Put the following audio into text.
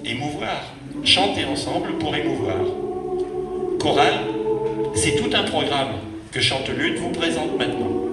émouvoir. Chanter ensemble pour émouvoir. Chorale, c'est tout un programme que Chantelutte vous présente maintenant.